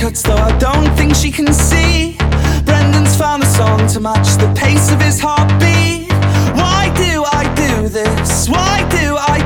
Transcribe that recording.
cuts, though I don't think she can see. Brendan's found a song to match the pace of his heartbeat. Why do I do this? Why do I